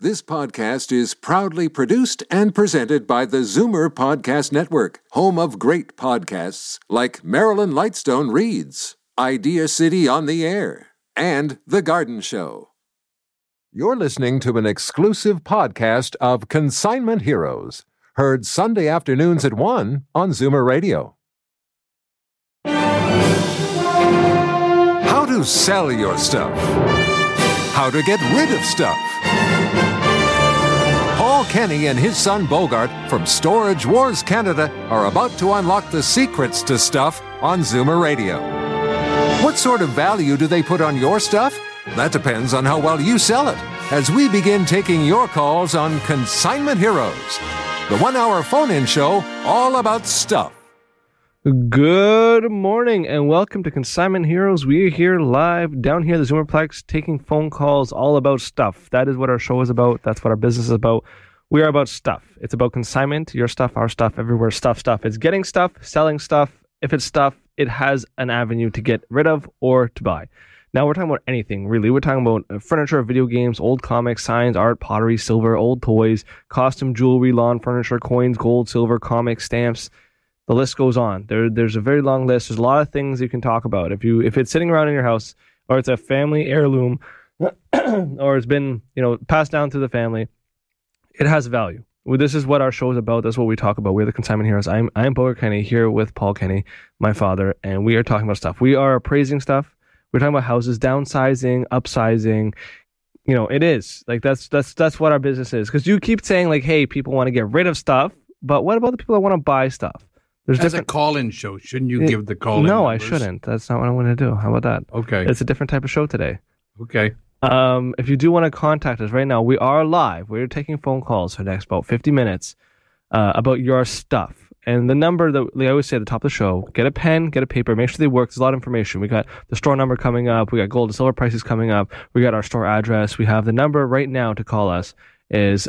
This podcast is proudly produced and presented by the Zoomer Podcast Network, home of great podcasts like Marilyn Lightstone Reads, Idea City on the Air, and The Garden Show. You're listening to an exclusive podcast of Consignment Heroes, heard Sunday afternoons at 1 on Zoomer Radio. How to sell your stuff. How to get rid of stuff. Paul Kenny and his son Bogart from Storage Wars Canada are about to unlock the secrets to stuff on Zoomer Radio. What sort of value do they put on your stuff? That depends on how well you sell it, as we begin taking your calls on Consignment Heroes, the 1-hour phone-in show all about stuff. Good morning and welcome to Consignment Heroes. We are here live down here at the Zoomerplex taking phone calls all about stuff. That is what our show is about. That's what our business is about. We are about stuff. It's about consignment, your stuff, our stuff, everywhere, stuff. It's getting stuff, selling stuff. If it's stuff, it has an avenue to get rid of or to buy. Now we're talking about anything, really. We're talking about furniture, video games, old comics, signs, art, pottery, silver, old toys, costume, jewelry, lawn furniture, coins, gold, silver, comics, stamps. The list goes on. There's a very long list. There's a lot of things you can talk about. If it's sitting around in your house, or it's a family heirloom, or it's been passed down through the family, it has value. Well, this is what our show is about. That's what we talk about. We're the Consignment Heroes. I'm Bogart Kenny here with Paul Kenny, my father, and we are talking about stuff. We are appraising stuff. We're talking about houses, downsizing, upsizing. It is like that's what our business is. Because you keep saying like, hey, people want to get rid of stuff, but what about the people that want to buy stuff? As a call-in show, shouldn't you give the call-in No, numbers? I shouldn't. That's not what I want to do. How about that? Okay. It's a different type of show today. Okay. If you do want to contact us right now, we are live. We're taking phone calls for the next about 50 minutes about your stuff. And the number that I always say at the top of the show, get a pen, get a paper, make sure they work. There's a lot of information. We got the store number coming up. We got gold and silver prices coming up. We got our store address. We have the number right now to call us is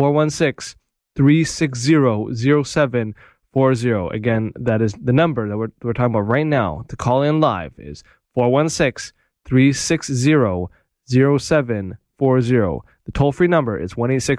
416-360-0740. Again, that is the number that we're talking about right now to call in live is 416-360-0740. The toll-free number is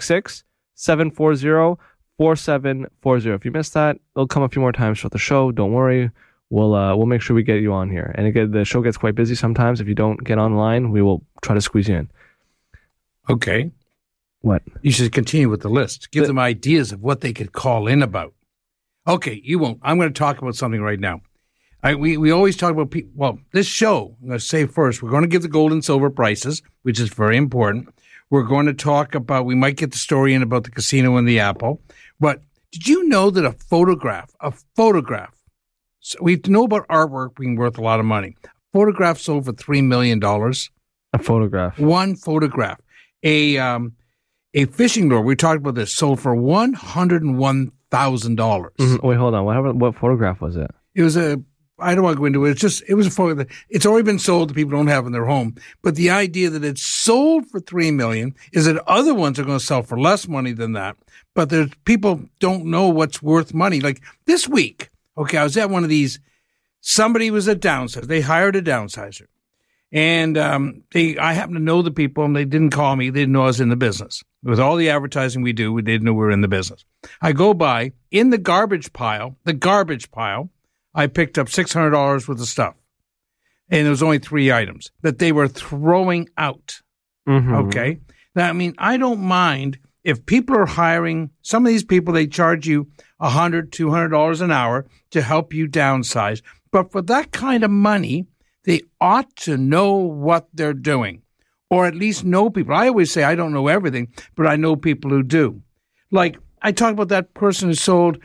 1-866-740-4740. If you missed that, it'll come a few more times throughout the show. Don't worry. We'll make sure we get you on here. And again, the show gets quite busy sometimes. If you don't get online, we will try to squeeze you in. Okay. What? You should continue with the list. Give them ideas of what they could call in about. Okay, you won't. I'm going to talk about something right now. We always talk about people. Well, this show, I'm going to say first, we're going to give the gold and silver prices, which is very important. We're going to talk about, we might get the story in about the casino and the Apple. But did you know that a photograph, so we know about artwork being worth a lot of money. A photograph sold for $3 million. A photograph. One photograph. A fishing lure, we talked about this, sold for $101,000. Mm-hmm. Wait, hold on. What photograph was it? It was I don't want to go into it. It was a photo. It's already been sold. The people don't have it in their home. But the idea that it's sold for $3 million is that other ones are going to sell for less money than that. But there's people don't know what's worth money. Like this week, okay, I was at one of these. Somebody was a downsizer. They hired a downsizer. And I happen to know the people, and they didn't call me. They didn't know I was in the business. With all the advertising we do, they didn't know we were in the business. I go by, in the garbage pile, I picked up $600 worth of stuff. And there was only 3 items that they were throwing out. Mm-hmm. Okay? Now, I mean, I don't mind if people are hiring, some of these people, they charge you $100, $200 an hour to help you downsize. But for that kind of money, they ought to know what they're doing, or at least know people. I always say I don't know everything, but I know people who do. Like I talked about that person who sold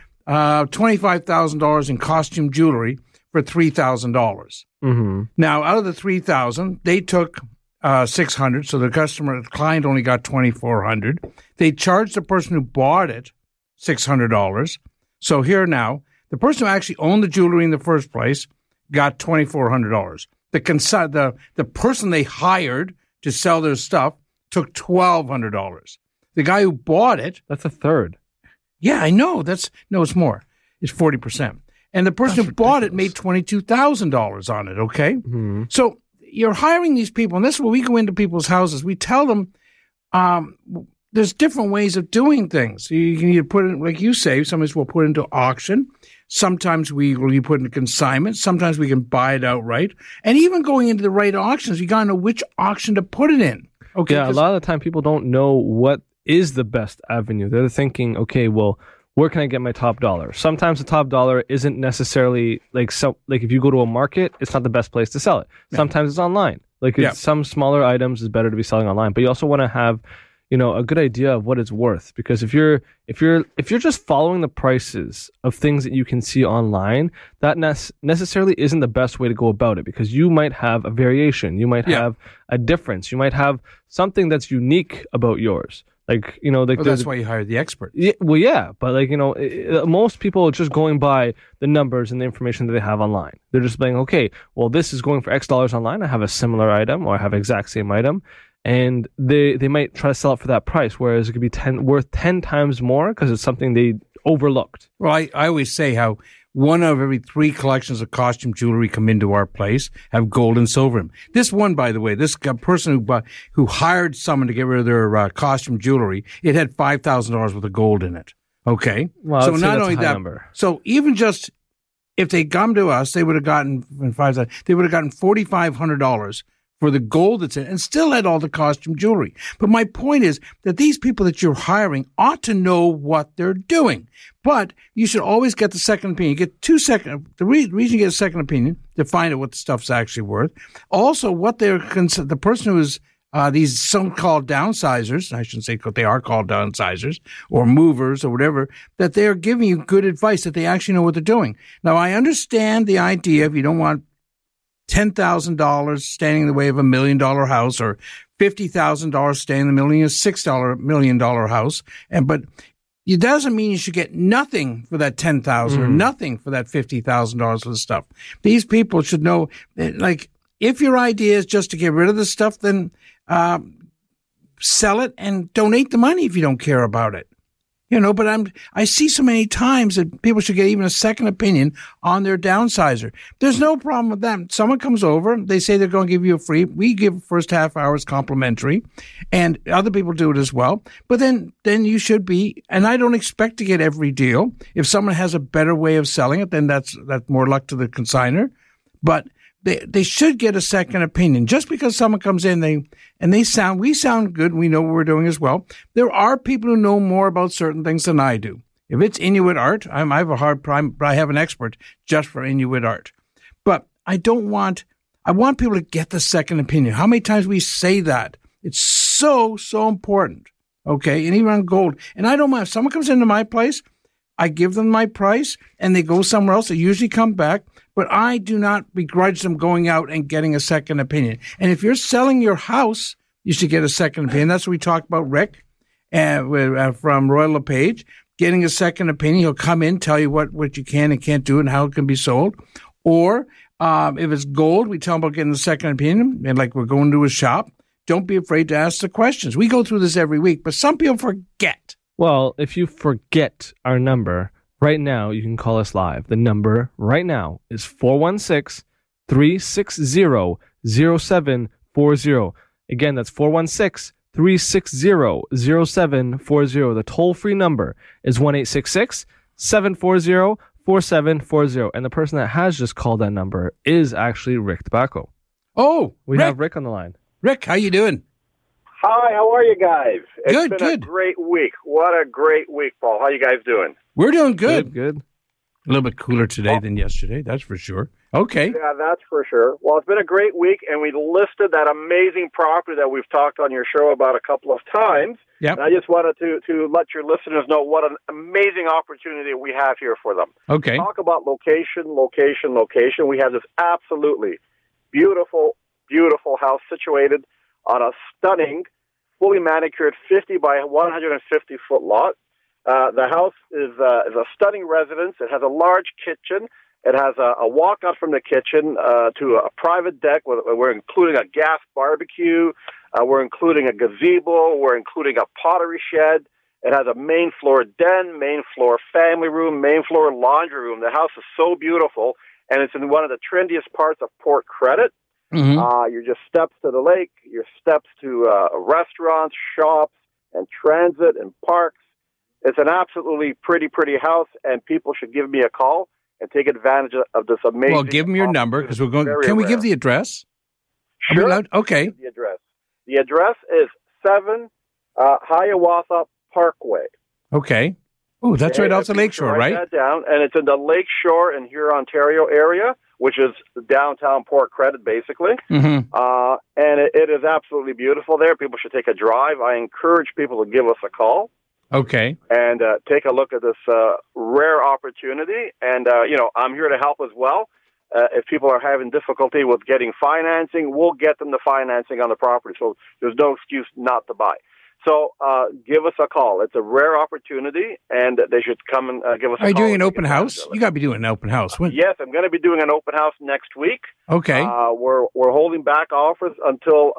$25,000 in costume jewelry for $3,000. Mm-hmm. Now, out of the $3,000, they took $600, so the client only got $2,400. They charged the person who bought it $600. So here now, the person who actually owned the jewelry in the first place got $2,400. The person they hired to sell their stuff took $1,200. The guy who bought it, that's a third. Yeah, I know. It's more. It's 40%. And the person who bought it made $22,000 on it. Okay, mm-hmm. So you're hiring these people, and this is where we go into people's houses. We tell them, there's different ways of doing things. You can either put it, like you say, sometimes we'll put it into auction. Sometimes we put it in consignment. Sometimes we can buy it outright. And even going into the right auctions, you got to know which auction to put it in. Okay. Yeah, a lot of the time people don't know what is the best avenue. They're thinking, okay, well, where can I get my top dollar? Sometimes the top dollar isn't necessarily like if you go to a market, it's not the best place to sell it. Sometimes it's online. Some smaller items is better to be selling online, but you also want to have, a good idea of what it's worth, because if you're just following the prices of things that you can see online, that necessarily isn't the best way to go about it, because you might have a variation, you might have a difference, you might have something that's unique about yours. That's why you hired the expert. Yeah, but most people are just going by the numbers and the information that they have online. They're just saying, okay, well, this is going for X dollars online. I have a similar item, or I have exact same item, and they might try to sell it for that price, whereas it could be worth 10 times more because it's something they overlooked. Well, I always say how one of every 3 collections of costume jewelry come into our place have gold and silver in them. This one, by the way, this person who hired someone to get rid of their costume jewelry, it had $5,000 worth of gold in it. Okay, well, so not only that, number. So even just if they come to us, they would have gotten $4,500 for the gold that's in it, and still had all the costume jewelry. But my point is that these people that you're hiring ought to know what they're doing. But you should always get the second opinion. You get 2 seconds. The reason you get a second opinion to find out what the stuff's actually worth. Also, what the person who is these so-called downsizers, I shouldn't say they are called downsizers or movers or whatever, that they're giving you good advice, that they actually know what they're doing. Now, I understand the idea if you don't want $10,000 standing in the way of $1 million house, or $50,000 standing in the middle of a $6 million house. But it doesn't mean you should get nothing for that $10,000 or nothing for that $50,000 for the stuff. These people should know, if your idea is just to get rid of the stuff, then sell it and donate the money if you don't care about it. But I see so many times that people should get even a second opinion on their downsizer. There's no problem with that. Someone comes over, they say they're going to give you a free. We give first half hours complimentary, and other people do it as well. But then you should be, and I don't expect to get every deal. If someone has a better way of selling it, then that's more luck to the consignor. But they should get a second opinion. Just because someone comes in, we sound good, and we know what we're doing as well. There are people who know more about certain things than I do. If it's Inuit art, I have an expert just for Inuit art. But I want people to get the second opinion. How many times we say that? It's so, so important. Okay. And even on gold. And I don't mind if someone comes into my place, I give them my price and they go somewhere else. They usually come back, but I do not begrudge them going out and getting a second opinion. And if you're selling your house, you should get a second opinion. That's what we talked about, Rick, from Roy LePage, getting a second opinion. He'll come in, tell you what you can and can't do and how it can be sold. Or if it's gold, we tell them about getting the second opinion. And like we're going to a shop, don't be afraid to ask the questions. We go through this every week, but some people forget. Well, if you forget our number, right now you can call us live. The number right now is 416-360-0740. Again, that's 416-360-0740. The toll-free number is 1-866-740-4740. And the person that has just called that number is actually Rick Tobacco. Oh, we have Rick on the line. Rick, how you doing? Hi, how are you guys? It's been good. a great week. What a great week, Paul. How you guys doing? We're doing good. Good. A little bit cooler today than yesterday, that's for sure. Okay. Yeah, that's for sure. Well, it's been a great week, and we listed that amazing property that we've talked on your show about a couple of times. Yep. And I just wanted to let your listeners know what an amazing opportunity we have here for them. Okay. Talk about location. We have this absolutely beautiful, beautiful house situated on a stunning, fully manicured 50 by 150 foot lot. The house is a stunning residence. It has a large kitchen. It has a walk-out from the kitchen to a private deck. We're including a gas barbecue. We're including a gazebo. We're including a pottery shed. It has a main floor den, main floor family room, main floor laundry room. The house is so beautiful, and it's in one of the trendiest parts of Port Credit. Mm-hmm. You're just steps to the lake, your steps to restaurants, shops, and transit and parks. It's an absolutely pretty house, and people should give me a call and take advantage of this amazing. Well, give them your number because we're going. Can we give the address? Sure. Are we allowed? Okay. The address. The address is 7 Hiawatha Parkway. Okay. Oh, that's right off the Lakeshore, right? Write that down, and it's in the Lakeshore in Huron, Ontario area, which is downtown Port Credit, basically. Mm-hmm. And it is absolutely beautiful there. People should take a drive. I encourage people to give us a call. Okay. And take a look at this rare opportunity. And, I'm here to help as well. If people are having difficulty with getting financing, we'll get them the financing on the property. So there's no excuse not to buy. So give us a call. It's a rare opportunity, and they should come and give us a call. Are you doing an open house? You got to be doing an open house. When? Yes, I'm going to be doing an open house next week. Okay. We're holding back offers until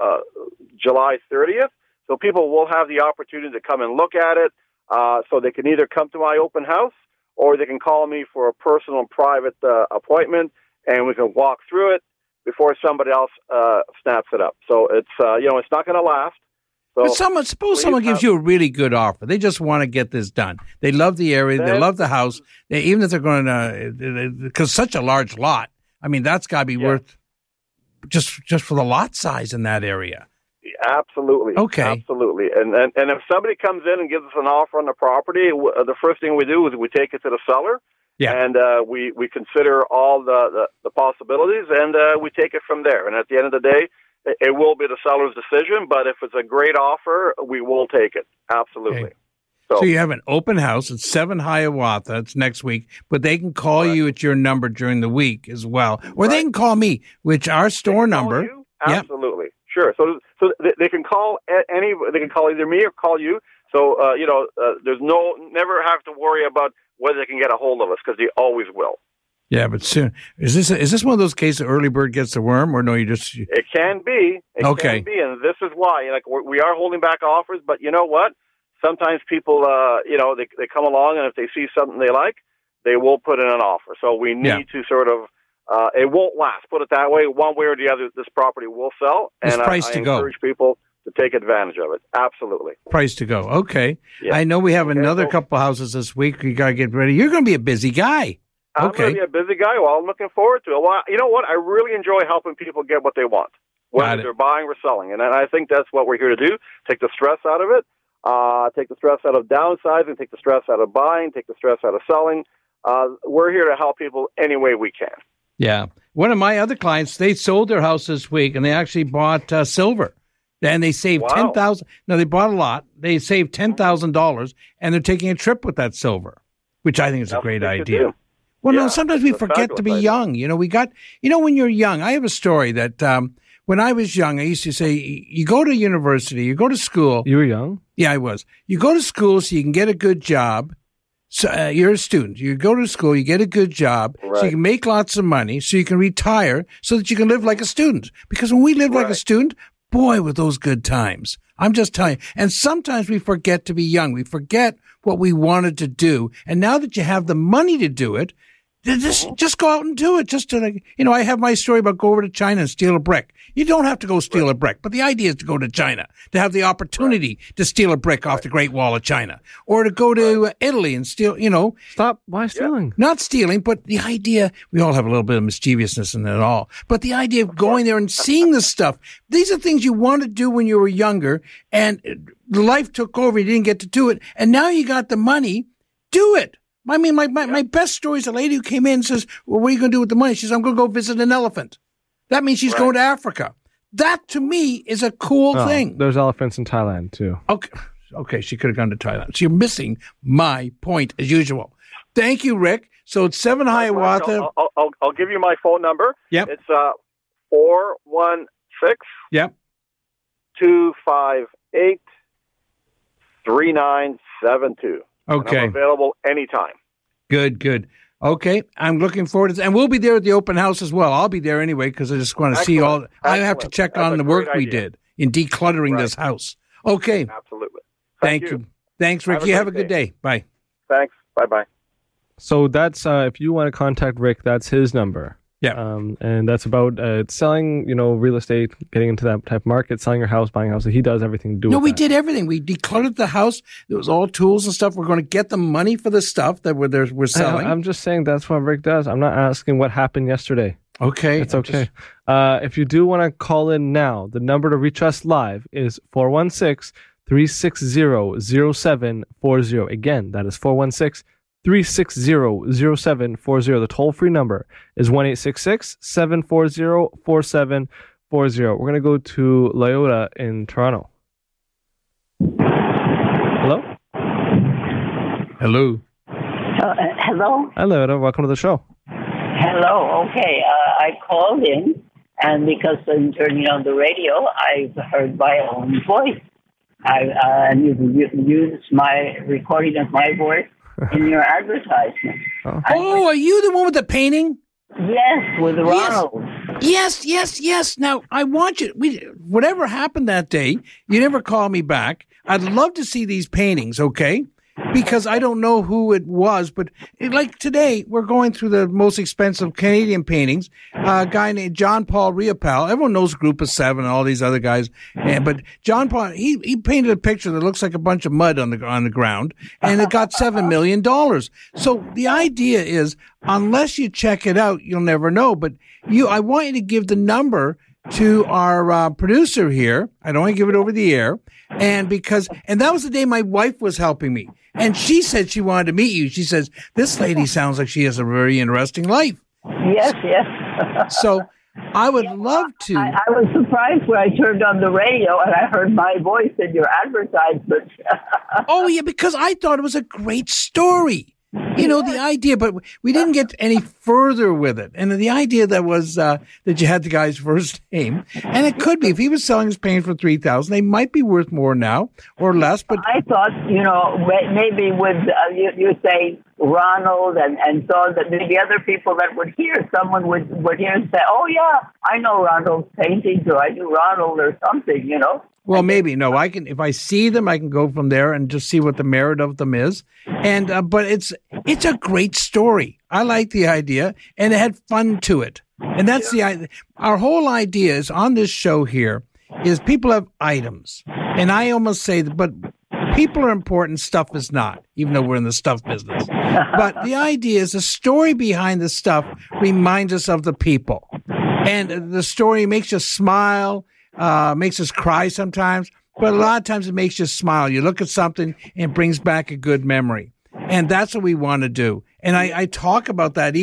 July 30th. So people will have the opportunity to come and look at it. So they can either come to my open house or they can call me for a personal and private appointment, and we can walk through it before somebody else snaps it up. So it's it's not going to last. So but suppose someone gives you a really good offer. They just want to get this done. They love the area. They love the house. Even if they're going to, because such a large lot, I mean, that's got to be worth just for the lot size in that area. Absolutely. Okay. Absolutely. And if somebody comes in and gives us an offer on the property, the first thing we do is we take it to the seller. Yeah. And we consider all the possibilities, and we take it from there. And at the end of the day, it will be the seller's decision, but if it's a great offer, we will take it. Absolutely. Okay. So you have an open house at 7 Hiawatha. It's next week, but they can call you at your number during the week as well. Or they can call me, which our store number. Absolutely. Yep. Sure. So they can call they can call either me or call you. So, there's never have to worry about whether they can get a hold of us, because they always will. Yeah, but soon is this one of those cases early bird gets the worm, or no? It can be. It can be, and this is why. We are holding back offers, but you know what? Sometimes people, they come along, and if they see something they like, they will put in an offer. So we need to sort of. It won't last. Put it that way. One way or the other, this property will sell, and I encourage people to take advantage of it. Absolutely. Price to go. Okay. Yeah. I know we have another couple houses this week. You got to get ready. You're going to be a busy guy. I'm going to be a busy guy. Well, I'm looking forward to it. Well, you know what? I really enjoy helping people get what they want, whether they're buying or selling. And I think that's what we're here to do, take the stress out of it, take the stress out of downsizing, take the stress out of buying, take the stress out of selling. We're here to help people any way we can. Yeah. One of my other clients, they sold their house this week, and they actually bought silver. And they saved $10,000. No, they bought a lot. They saved $10,000, and they're taking a trip with that silver, which I think is a great idea. Well, no, sometimes we forget to be young. When you're young, I have a story that when I was young, I used to say, you go to university, you go to school. You were young? Yeah, I was. You go to school so you can get a good job. So you're a student. You go to school, you get a good job, so you can make lots of money, so you can retire, so that you can live like a student. Because when we lived like a student, boy, were those good times. I'm just telling you. And sometimes we forget to be young. We forget what we wanted to do. And now that you have the money to do it, just go out and do it. Just to, I have my story about go over to China and steal a brick. You don't have to go steal a brick, but the idea is to go to China, to have the opportunity to steal a brick off the Great Wall of China, or to go to Italy and steal, Stop. Why stealing? Not stealing, but the idea, we all have a little bit of mischievousness in it all, but the idea of going there and seeing this stuff, these are things you want to do when you were younger, and life took over, you didn't get to do it, and now you got the money, do it. I mean, my best story is a lady who came in and says, well, what are you going to do with the money? She says, I'm going to go visit an elephant. That means she's going to Africa. That, to me, is a cool thing. There's elephants in Thailand, too. Okay, she could have gone to Thailand. So you're missing my point, as usual. Thank you, Rick. So it's 7 Hiawatha. I'll give you my phone number. Yep. It's 416 Yep. 258 3972. Okay. I'm available anytime. Good. Okay, I'm looking forward to this. And we'll be there at the open house as well. I'll be there anyway because I just want to see all. I have to check on the work we did in decluttering this house. Okay. Absolutely. Thank you. Thanks, Rick. You have a good day. Bye. Thanks. Bye-bye. So that's, if you want to contact Rick, that's his number. Yeah. And that's about selling, real estate, getting into that type of market, selling your house, buying a house. So he does everything to do with we that. did everything. We decluttered the house. There was all tools and stuff. We're going to get the money for the stuff that we're selling. I'm just saying that's what Rick does. I'm not asking what happened yesterday. Okay. It's okay. If you do want to call in now, the number to reach us live is 416-360-0740. Again, that is 416-360-0740. The toll-free number is 1-866-740-4740. We're going to go to Lyota in Toronto. Hello? Hello. Hello? Hi, Lyota. Welcome to the show. Hello. Okay. I called in, and because I'm turning on the radio, I heard my own voice. And you used my recording of my voice in your advertisement. Oh, are you the one with the painting? Yes, with Ronald. Yes. Now, I want you, whatever happened that day, you never called me back. I'd love to see these paintings, okay? Because I don't know who it was, but like today, we're going through the most expensive Canadian paintings. A guy named John Paul Riopel. Everyone knows Group of Seven and all these other guys. But John Paul, he painted a picture that looks like a bunch of mud on the ground, and it got $7 million. So the idea is, unless you check it out, you'll never know. But I want you to give the number to our producer here. I don't want to give it over the air. And that was the day my wife was helping me. And she said she wanted to meet you. She says, this lady sounds like she has a very interesting life. Yes. So I would love to. I was surprised when I turned on the radio and I heard my voice in your advertisement. Oh, yeah, because I thought it was a great story. The idea, but we didn't get any further with it. And the idea that was that you had the guy's first name, and it could be if he was selling his paint for $3,000, they might be worth more now or less. But I thought, maybe with you say Ronald, and so that maybe other people that would hear, someone would hear and say, "Oh yeah, I know Ronald's paintings, or I do Ronald or something," Well, maybe. No, I can, if I see them, I can go from there and just see what the merit of them is. And, but it's a great story. I like the idea, and it had fun to it. And that's the idea. Our whole idea is on this show here is people have items. And I almost say that, but people are important, stuff is not, even though we're in the stuff business. But the idea is the story behind the stuff reminds us of the people. And the story makes you smile, makes us cry sometimes, but a lot of times it makes you smile. You look at something and it brings back a good memory. And that's what we want to do. And I talk about that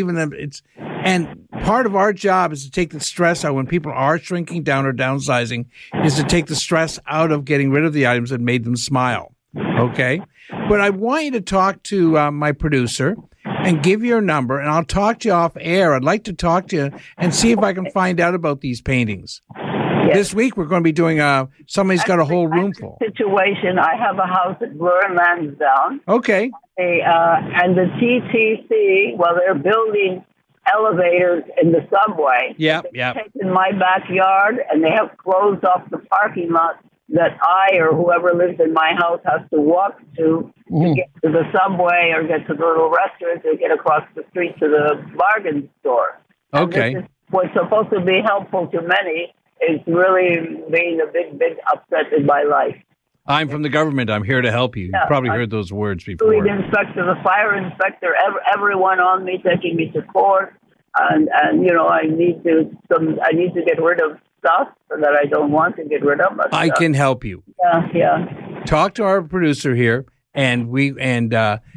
and part of our job is to take the stress out when people are shrinking down or downsizing, is to take the stress out of getting rid of the items that made them smile. Okay? But I want you to talk to my producer and give your number, and I'll talk to you off air. I'd like to talk to you and see if I can find out about these paintings. Yes. This week we're going to be doing somebody's got a whole room full. Situation. I have a house at Bloor Lansdowne. Okay. And the TTC, they're building elevators in the subway. Yeah. In my backyard, and they have closed off the parking lot that I or whoever lives in my house has to walk to get to the subway or get to the little restaurant or get across the street to the bargain store. Okay. And this is what's supposed to be helpful to many is really being a big upset in my life. I'm from the government. I'm here to help you. Yeah, You've probably heard those words before. The inspector, the fire inspector, everyone on me, taking me to court, and I need to get rid of stuff that I don't want to get rid of. I can help you. Yeah. Talk to our producer here, and we can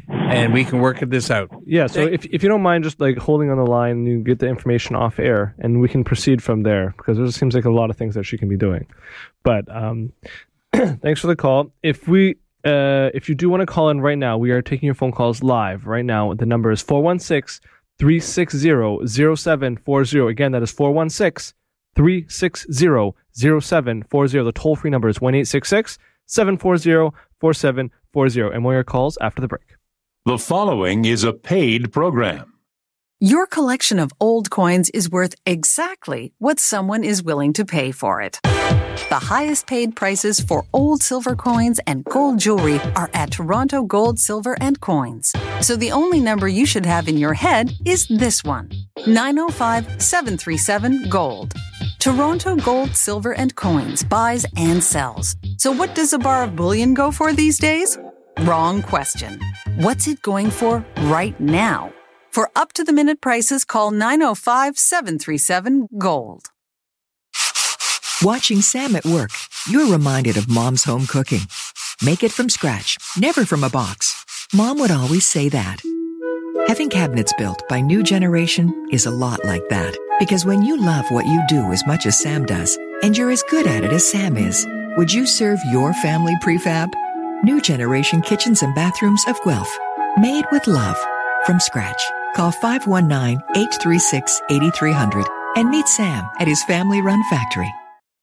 work this out. Yeah. So if you don't mind, just like holding on the line, and you get the information off air, and we can proceed from there because there seems like a lot of things that she can be doing. But thanks for the call. If you do want to call in right now, we are taking your phone calls live right now. The number is 416-360-0740. Again, that is 416-360-0740. The toll-free number is 1-866-740-4740. And more your calls after the break. The following is a paid program. Your collection of old coins is worth exactly what someone is willing to pay for it. The highest paid prices for old silver coins and gold jewelry are at Toronto Gold, Silver and Coins. So the only number you should have in your head is this one. 905-737-GOLD. Toronto Gold, Silver, and Coins buys and sells. So what does a bar of bullion go for these days? Wrong question. What's it going for right now? For up-to-the-minute prices, call 905-737-GOLD. Watching Sam at work, you're reminded of Mom's home cooking. Make it from scratch, never from a box. Mom would always say that. Having cabinets built by New Generation is a lot like that. Because when you love what you do as much as Sam does, and you're as good at it as Sam is, would you serve your family prefab? New Generation Kitchens and Bathrooms of Guelph. Made with love. From scratch. Call 519-836-8300 and meet Sam at his family-run factory.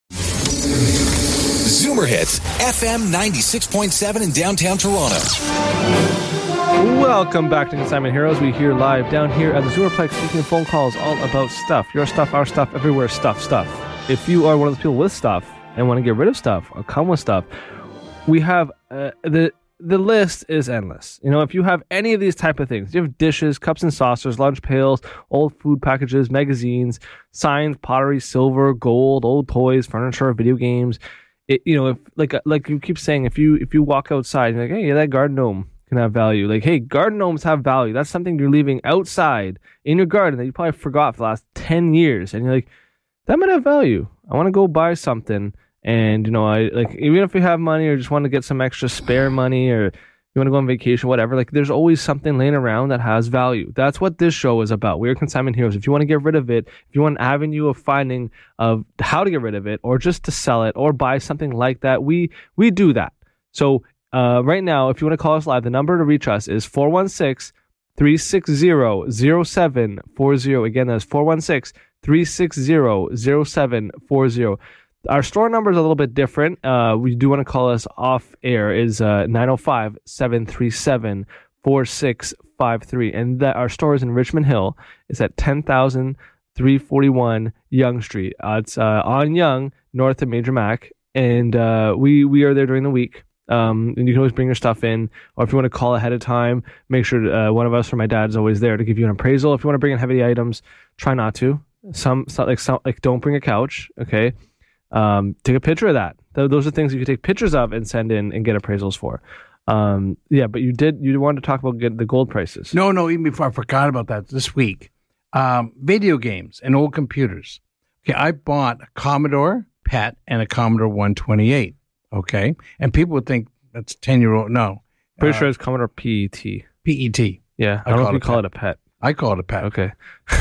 Zoomer Hits, FM 96.7 in downtown Toronto. Welcome back to Consignment Heroes. We hear live down here at the Zoomerplex, taking phone calls all about stuff. Your stuff, our stuff, everywhere, stuff. If you are one of those people with stuff and want to get rid of stuff or come with stuff, we have the list is endless. You know, if you have any of these type of things, you have dishes, cups and saucers, lunch pails, old food packages, magazines, signs, pottery, silver, gold, old toys, furniture, video games. If like you keep saying, if you walk outside, you're like, hey, that garden gnome can have value. Like, hey, garden gnomes have value. That's something you're leaving outside in your garden that you probably forgot for the last 10 years. And you're like, that might have value. I want to go buy something. And, even if you have money or just want to get some extra spare money or you want to go on vacation, whatever, like there's always something laying around that has value. That's what this show is about. We're Consignment Heroes. If you want to get rid of it, if you want an avenue of finding of how to get rid of it or just to sell it or buy something like that, we do that. So right now, if you want to call us live, the number to reach us is 416-360-0740. Again, that's 416-360-0740. Our store number is a little bit different. We do want to call us off air is 905-737-4653. And that our store is in Richmond Hill. It's at 10,341 Yonge Street. It's on Yonge, north of Major Mac. And we are there during the week. And you can always bring your stuff in, or if you want to call ahead of time, make sure one of us or my dad is always there to give you an appraisal. If you want to bring in heavy items, try not to. Some don't bring a couch. Okay. Take a picture of that. Those are things you can take pictures of and send in and get appraisals for. But you wanted to talk about the gold prices. No, even before I forgot about that this week. Video games and old computers. Okay, I bought a Commodore PET and a Commodore 128. Okay, and people would think that's 10-year-old. No. Pretty sure it's Commodore PET. PET. Yeah, I don't know if you call it a PET. I call it a PET. Okay.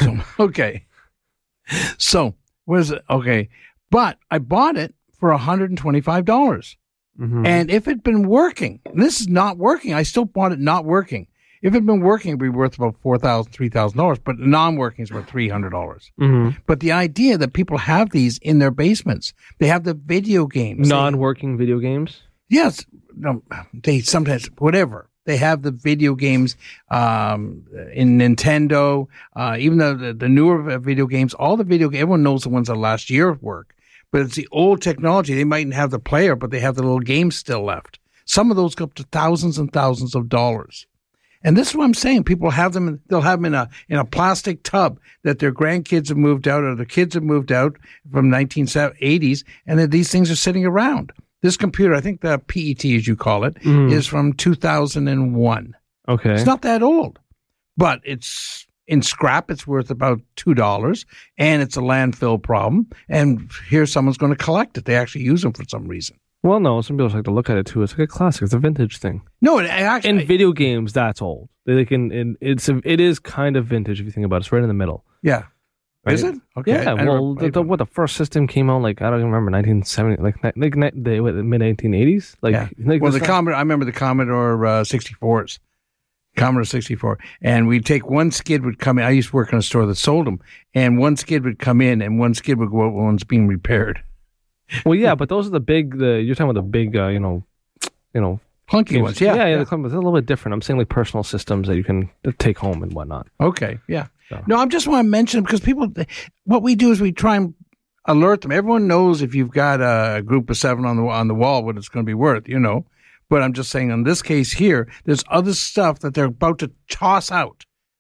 So, what is it? Okay. But I bought it for $125. Mm-hmm. And if it had been working, and this is not working, I still bought it not working. If it had been working, it would be worth about $4,000, $3,000, but non-working is worth $300. Mm-hmm. But the idea that people have these in their basements, they have the video games. Non-working video games? Yes. No, they sometimes, whatever. They have the video games in Nintendo, even the newer video games, all the video games, everyone knows the ones that last year work. But it's the old technology. They mightn't have the player, but they have the little games still left. Some of those go up to thousands and thousands of dollars. And this is what I'm saying. People have them, they'll have them in a plastic tub that their grandkids have moved out or their kids have moved out from 1980s, and that these things are sitting around. This computer, I think the PET, as you call it, is from 2001. Okay. It's not that old, but it's in scrap. It's worth about $2, and it's a landfill problem. And here someone's going to collect it. They actually use them for some reason. Well, no, some people like to look at it too. It's like a classic. It's a vintage thing. No, it actually, in video games, that's old. It is kind of vintage if you think about it. It's right in the middle. Yeah. Right? Is it? Okay. Yeah. Well, the first system came out I don't even remember 1970, the mid 1980s. The Commodore. I remember the Commodore 64s. Commodore 64. And we'd take one skid would come in. I used to work in a store that sold them. And one skid would come in and one skid would go out when one's being repaired. Well, yeah, but those are the big, you're talking about the big, clunky ones. Yeah. The clunky ones. They're a little bit different. I'm saying like personal systems that you can take home and whatnot. Okay. Yeah. So. No, I just want to mention it because what we do is we try and alert them. Everyone knows if you've got a group of 7 on the wall, what it's going to be worth, But I'm just saying, in this case here, there's other stuff that they're about to toss out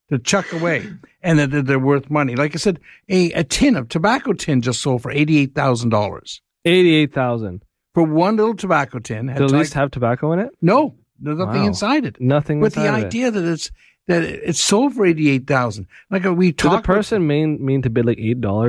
to chuck away, and that they're worth money. Like I said, a tobacco tin just sold for $88,000. $88,000 for one little tobacco tin. Does it at least have tobacco in it? No, there's nothing inside it. Nothing. But the idea that it's sold for $88,000. Like we talked. Did the person mean to bid like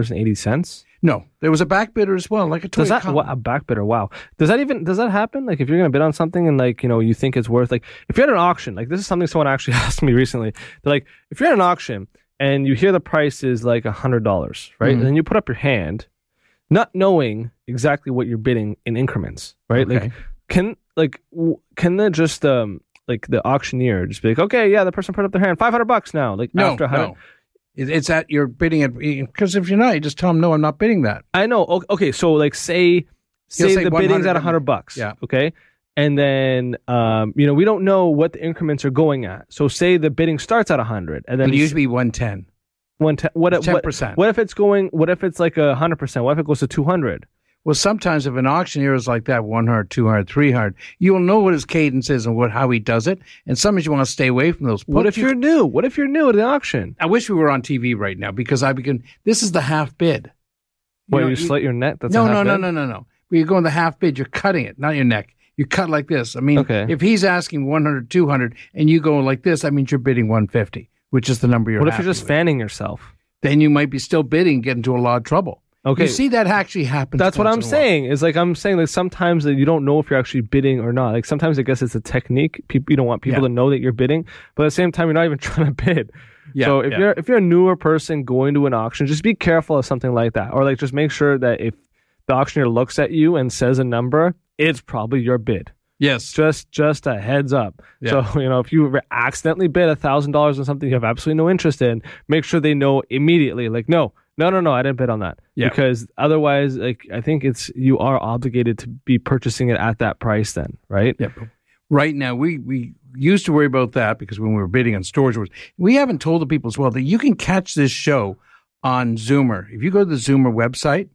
$8.80? No, there was a back bidder as well, like a toy. A back bidder? Wow. Does that happen? Like if you're going to bid on something and like, you know, you think it's worth, like if you're at an auction, like this is something someone actually asked me recently. They're like, if you're at an auction and you hear the price is like $100, right? And then you put up your hand, not knowing exactly what you're bidding in increments, right? Okay. Like can they just like the auctioneer just be like, okay, yeah, the person put up their hand, $500 now. Like after 100. No. It's that you're bidding it, because if you're not, you just tell them, no, I'm not bidding that. I know. Okay, so like say the bidding's at $100. Yeah. Okay. And then, you know, we don't know what the increments are going at. So say the bidding starts at 100, and then it'll usually be 110. 110. What 10%? What if it's going? What if it's like 100%? What if it goes to 200? Well, sometimes if an auctioneer is like that, 100, 200, 300, you'll know what his cadence is and how he does it. And sometimes you want to stay away from those. What if you're new? What if you're new at the auction? I wish we were on TV right now, because this is the half bid. You slit your neck? That's no. When you go in the half bid, you're cutting it, not your neck. You cut like this. I mean, if he's asking 100, 200, and you go like this, that means you're bidding 150, which is the number you're What if you're just fanning yourself? Then you might be still bidding, get into a lot of trouble. Okay. You see, that actually happens. That's what I'm saying. Is like I'm saying, like sometimes that you don't know if you're actually bidding or not. Like sometimes I guess it's a technique. You don't want people to know that you're bidding, but at the same time you're not even trying to bid. Yeah, so if you're a newer person going to an auction, just be careful of something like that, or like just make sure that if the auctioneer looks at you and says a number, it's probably your bid. Yes. Just a heads up. Yeah. So, you know, if you accidentally bid $1,000 on something you have absolutely no interest in, make sure they know immediately. Like, no, I didn't bid on that. Yeah. Because otherwise, like, I think you are obligated to be purchasing it at that price then, right? Yeah. Right now, we used to worry about that because when we were bidding on storage wars, we haven't told the people as well that you can catch this show on Zoomer. If you go to the Zoomer website,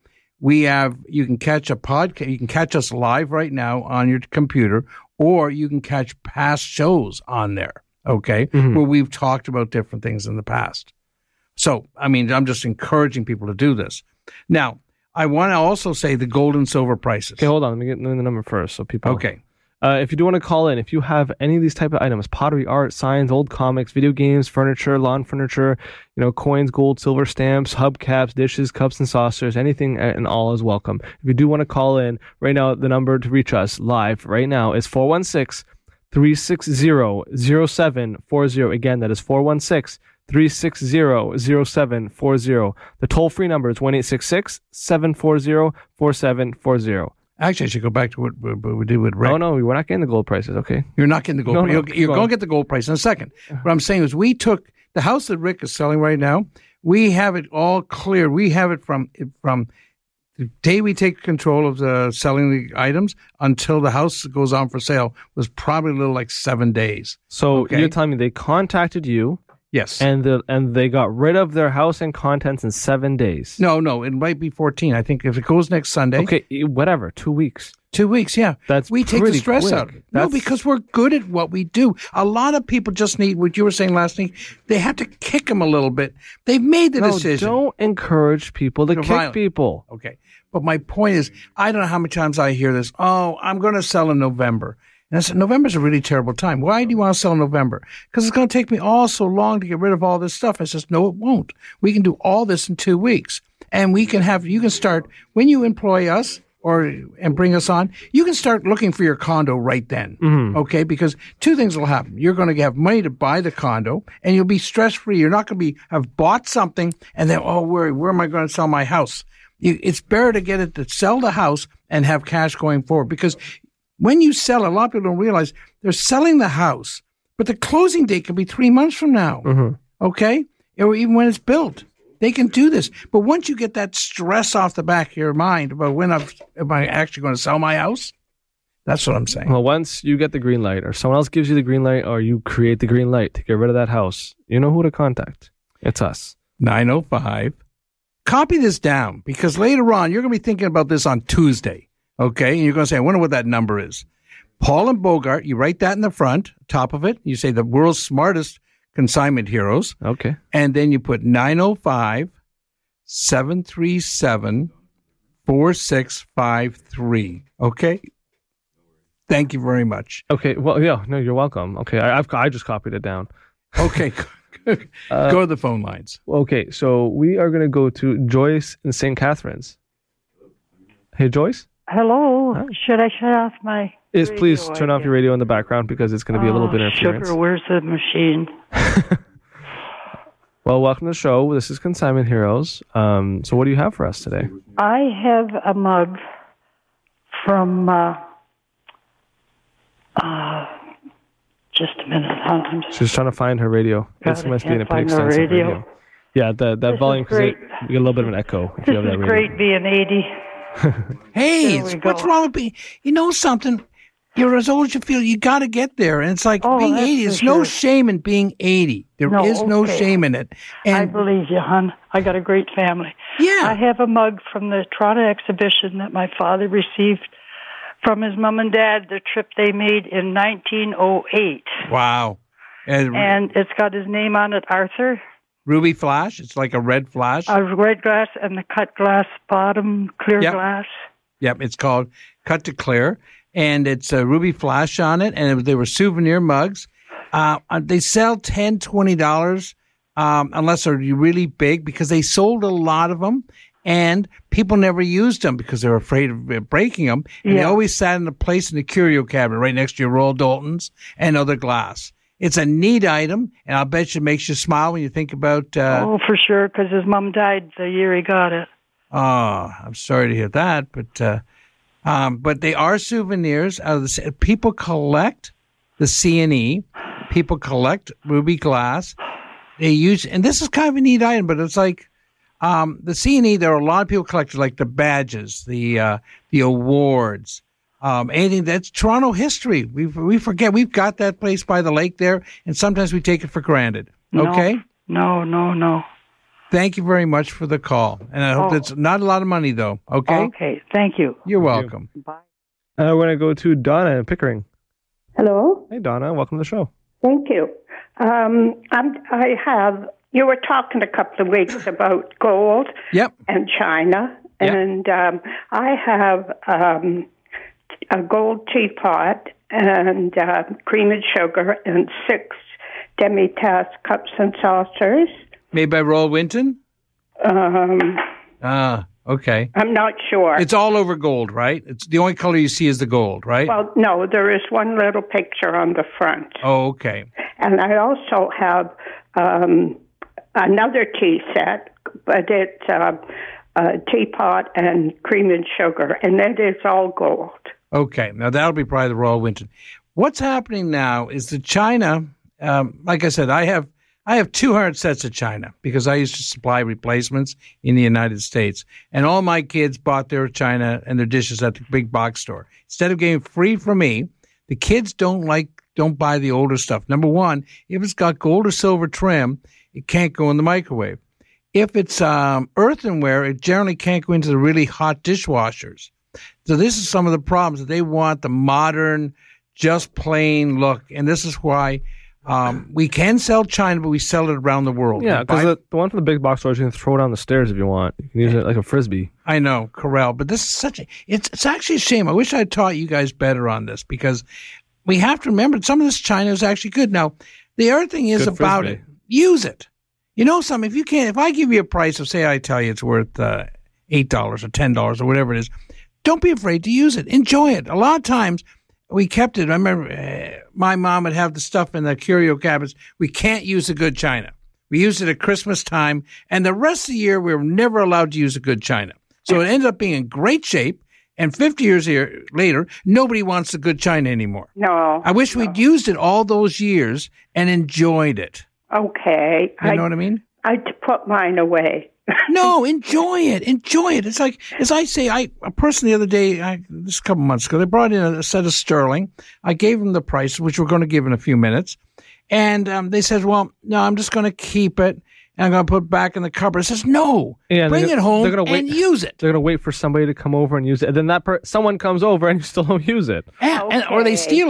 you can catch a podcast. You can catch us live right now on your computer, or you can catch past shows on there. Okay, where we've talked about different things in the past. So, I mean, I'm just encouraging people to do this. Now, I want to also say the gold and silver prices. Okay, hold on. Let me get the number first, so people. Okay. If you do want to call in, if you have any of these type of items, pottery, art, signs, old comics, video games, furniture, lawn furniture, you know, coins, gold, silver stamps, hubcaps, dishes, cups and saucers, anything and all is welcome. If you do want to call in, right now, the number to reach us live right now is 416-360-0740. Again, that is 416-360-0740. The toll-free number is 1-866-740-4740. Actually, I should go back to what we did with Rick. Oh, no, we're not getting the gold prices, okay? You're not getting the gold price. You're going to get the gold price in a second. What I'm saying is we took the house that Rick is selling right now, we have it all clear. We have it from the day we take control of the selling the items until the house goes on for sale was probably a little like 7 days. So you're telling me they contacted you? Yes. And they got rid of their house and contents in 7 days. No, it might be 14. I think if it goes next Sunday. Okay, whatever, 2 weeks. 2 weeks, yeah. We take the stress out of it. No, because we're good at what we do. A lot of people just need what you were saying last week. They have to kick them a little bit. They've made the decision. Don't encourage people to kick people. Okay. But my point is, I don't know how many times I hear this. Oh, I'm going to sell in November. And I said, November's a really terrible time. Why do you want to sell in November? Because it's going to take me all so long to get rid of all this stuff. I says, no, it won't. We can do all this in 2 weeks. And you can start, when you employ us and bring us on, you can start looking for your condo right then. Mm-hmm. Okay? Because two things will happen. You're going to have money to buy the condo and you'll be stress-free. You're not going to have bought something and then, where am I going to sell my house? It's better to get it to sell the house and have cash going forward, because when you sell, a lot of people don't realize they're selling the house, but the closing date can be 3 months from now. Mm-hmm. Okay? Or even when it's built. They can do this. But once you get that stress off the back of your mind about am I actually going to sell my house? That's what I'm saying. Well, once you get the green light, or someone else gives you the green light, or you create the green light to get rid of that house, you know who to contact. It's us. 905. Copy this down, because later on, you're going to be thinking about this on Tuesday. Okay, and you're going to say, I wonder what that number is. Paul and Bogart, you write that in the front, top of it. You say the world's smartest Consignment Heroes. Okay. And then you put 905-737-4653. Okay? Thank you very much. Okay. Well, yeah. No, you're welcome. Okay. I just copied it down. Okay. Go to the phone lines. Okay. So we are going to go to Joyce in St. Catharines. Hey, Joyce? Hello. Hi. Should I shut off my radio? Please turn off your radio in the background because it's going to be a little bit interference. Sugar, where's the machine? Well, welcome to the show. This is Consignment Heroes. So what do you have for us today? I have a mug from... just a minute. I'm She's trying to find her radio. God, This I must be can't an find the extensive radio. radio. Yeah, that This volume, is because great. you get a little bit of an echo if This you have is that radio. great being 80. Hey, There we what's go. wrong with being... You know something? You're as old as you feel. You got to get there. And it's like being that's 80. for There's no sure. shame in being 80. There is no okay. shame in it. I And believe you, hon. I got a great family. yeah. I have a mug from the Toronto exhibition that my father received from his mom and dad, the trip they made in 1908. Wow. And it's got his name on it, Arthur. Ruby flash. It's like a red flash. A red glass and the cut glass bottom, clear Yep. glass. Yep. It's called Cut to Clear. And it's a ruby flash on it. And they were souvenir mugs. They sell $10, $20 unless they're really big because they sold a lot of them. And people never used them because they were afraid of breaking them. And they always sat in a place in the curio cabinet right next to your Royal Daltons and other glass. It's a neat item, and I'll bet you it makes you smile when you think about... Oh, for sure, because his mom died the year he got it. Oh, I'm sorry to hear that, but they are souvenirs. People collect the C&E. People collect ruby glass. They use... And this is kind of a neat item, but it's like... the C&E, there are a lot of people collected, like the badges, the awards, anything that's Toronto history. We forget we've got that place by the lake there, and sometimes we take it for granted. Okay? No. Thank you very much for the call, and I hope it's not a lot of money though. Okay? Okay, thank you. You're welcome. Bye. We're going to go to Donna in Pickering. Hello. Hey, Donna. Welcome to the show. Thank you. You were talking a couple of weeks about gold and China, and I have a gold teapot and cream and sugar and 6 demi-tasse cups and saucers. Made by Royal Winton? Okay. I'm not sure. It's all over gold, right? It's the only color you see is the gold, right? Well, no, there is one little picture on the front. Oh, okay. And I also have another tea set, but it's a teapot and cream and sugar, and it is all gold. Okay, now that'll be probably the Royal Winton. What's happening now is that China, like I said, I have 200 sets of China because I used to supply replacements in the United States, and all my kids bought their China and their dishes at the big box store. Instead of getting free from me, the kids don't buy the older stuff. Number one, if it's got gold or silver trim, it can't go in the microwave. If it's earthenware, it generally can't go into the really hot dishwashers. So this is some of the problems that they want, the modern, just plain look. And this is why we can sell China, but we sell it around the world. Yeah, because the one from the big box stores, you can throw it down the stairs if you want. You can use it like a Frisbee. I know, Corral, but this is it's actually a shame. I wish I had taught you guys better on this because we have to remember some of this China is actually good. Now, the other thing is Good about Frisbee. it. Use it. You know something, if I give you a price of, say I tell you it's worth $8 or $10 or whatever it is, don't be afraid to use it. Enjoy it. A lot of times we kept it. I remember my mom would have the stuff in the curio cabinets. We can't use the good China. We used it at Christmas time, and the rest of the year we were never allowed to use the good China. So it ended up being in great shape, and 50 years later, nobody wants the good China anymore. No. I wish we'd used it all those years and enjoyed it. Okay. You know what I mean? I'd put mine away. No, enjoy it. Enjoy it. It's like, as I say, a person the other day, this a couple months ago, they brought in a set of sterling. I gave them the price, which we're going to give in a few minutes. And they said, well, no, I'm just going to keep it. And I'm going to put it back in the cupboard. It says, no, bring it home and use it. They're going to wait for somebody to come over and use it. And then someone comes over and you still don't use it. Yeah, or they steal it.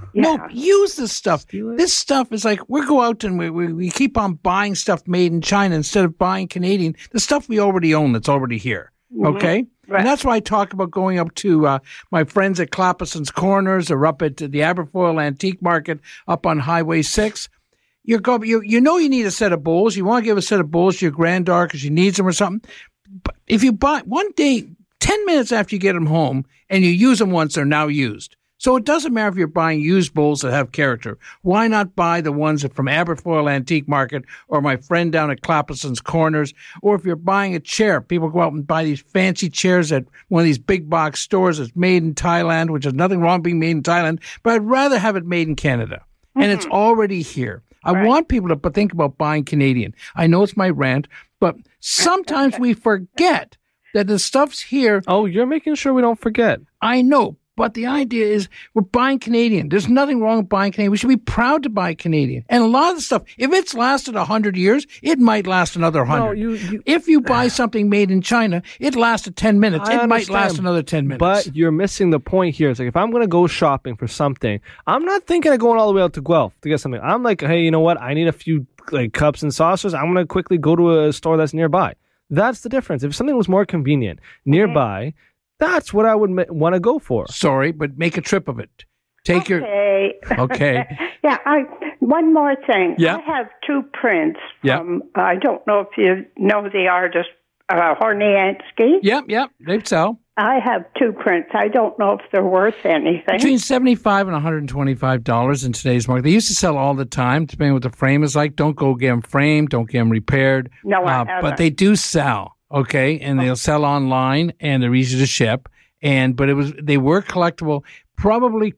No, use this stuff. This stuff is like, we go out and we keep on buying stuff made in China instead of buying Canadian. The stuff we already own that's already here. Okay? Right. And that's why I talk about going up to my friends at Clapperson's Corners or up at the Aberfoyle Antique Market up on Highway 6. You know you need a set of bowls. You want to give a set of bowls to your granddaughter because she needs them or something. But if you buy one day, 10 minutes after you get them home and you use them once, they're now used. So it doesn't matter if you're buying used bowls that have character. Why not buy the ones from Aberfoyle Antique Market or my friend down at Clapperson's Corners? Or if you're buying a chair, people go out and buy these fancy chairs at one of these big box stores that's made in Thailand, which is nothing wrong being made in Thailand, but I'd rather have it made in Canada. And it's already here. I want people to think about buying Canadian. I know it's my rant, but sometimes we forget that the stuff's here. Oh, you're making sure we don't forget. I know. But the idea is we're buying Canadian. There's nothing wrong with buying Canadian. We should be proud to buy Canadian. And a lot of the stuff, if it's lasted 100 years, it might last another 100. No, if you buy something made in China, it lasted 10 minutes. It might last another 10 minutes. But you're missing the point here. It's like if I'm going to go shopping for something, I'm not thinking of going all the way out to Guelph to get something. I'm like, hey, you know what? I need a few cups and saucers. I'm going to quickly go to a store that's nearby. That's the difference. If something was more convenient nearby, that's what I would want to go for. Sorry, but make a trip of it. Okay. Yeah, one more thing. Yeah. I have two prints from, I don't know if you know the artist, Horniansky. Yep, they sell. I have two prints. I don't know if they're worth anything. Between $75 and $125 in today's market. They used to sell all the time, depending on what the frame is like. Don't go get them framed. Don't get them repaired. No, I haven't. But they do sell. Okay, and they'll sell online, and they're easy to ship. But they were collectible, probably